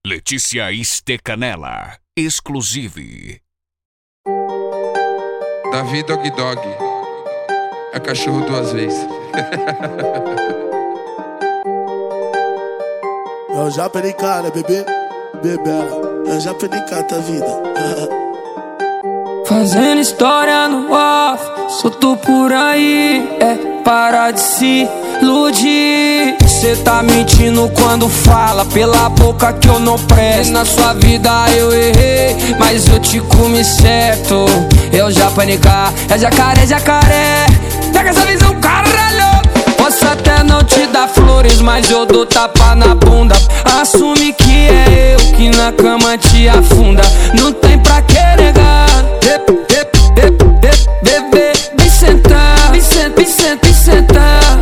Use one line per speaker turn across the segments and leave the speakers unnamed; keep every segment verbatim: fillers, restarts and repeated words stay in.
Letícia Stecanella, exclusive.
Davi Dog Dog é cachorro duas vezes.
Eu já perdi cara, bebê, bebela. Eu já perdi cara da vida.
Fazendo história no off, solto por aí. É parar de se iludir. Cê tá mentindo quando fala pela boca que eu não presto. Na sua vida eu errei, mas eu te comi certo. Eu já panicar, é jacaré, jacaré. Pega essa visão, caralho. Posso até não te dar flores, mas eu dou tapa na bunda. Assume que é eu que na cama te afunda. Não tem pra que negar. Bebê, vem sentar, vem sentar, vem sentar, vem sentar.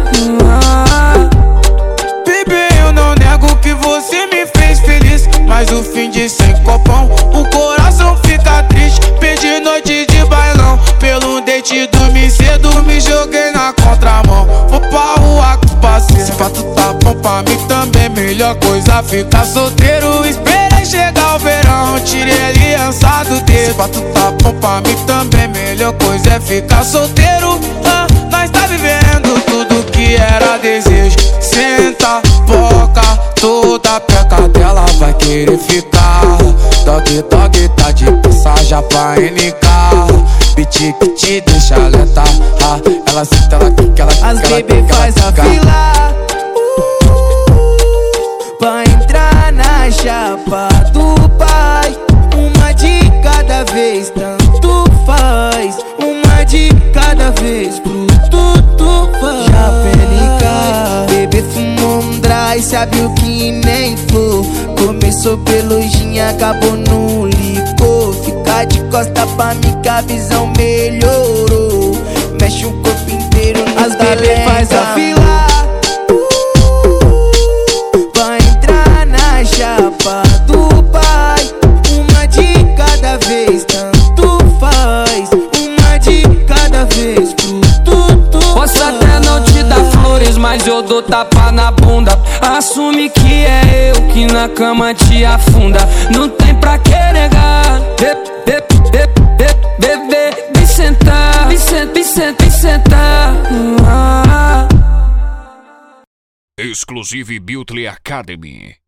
Bebê, eu não nego que você me fez feliz, mas o fim de sem copão, o coração fica triste. Perdi noite de bailão, pelo date dormi cedo, me joguei na contramão. Vou pra rua com parceiro, se pra tu tá bom pra mim também, melhor coisa ficar solteiro. Esperei chegar o verão, tirei a aliança do dedo. Se pra tu tá bom pra mim também, melhor coisa é ficar solteiro. ah, Nós tá vivendo tudo que era desejo. Senta, boca, toda peca dela vai querer ficar. Dog, dog, tá de passagem pra N K. Beat que te deixa lenta, ah, ela senta, ela quica, ela quica.
As bebê faz a fila pra entrar na chapa do pai. Uma de cada vez, tanto faz. Uma de cada vez, pro tudo faz. Já pelica, bebê fumou um dry, sabe o que nem for. Começou pelo gin, acabou no licor. Ficar de costa pra mim que a visão melhorou. Mexe o corpo inteiro, as bebê faz a fila pra entrar na chapa do pai. Uma de cada vez, tanto faz. Uma de cada vez, pro tudo.
Posso até não te dar flores, mas eu dou tapa na bunda. Assume que é eu que na cama te afunda. Não tem pra que negar. Bebê, vem sentar, vem sentar, vem sentar, vem sentar.
Exclusive Beauty Academy.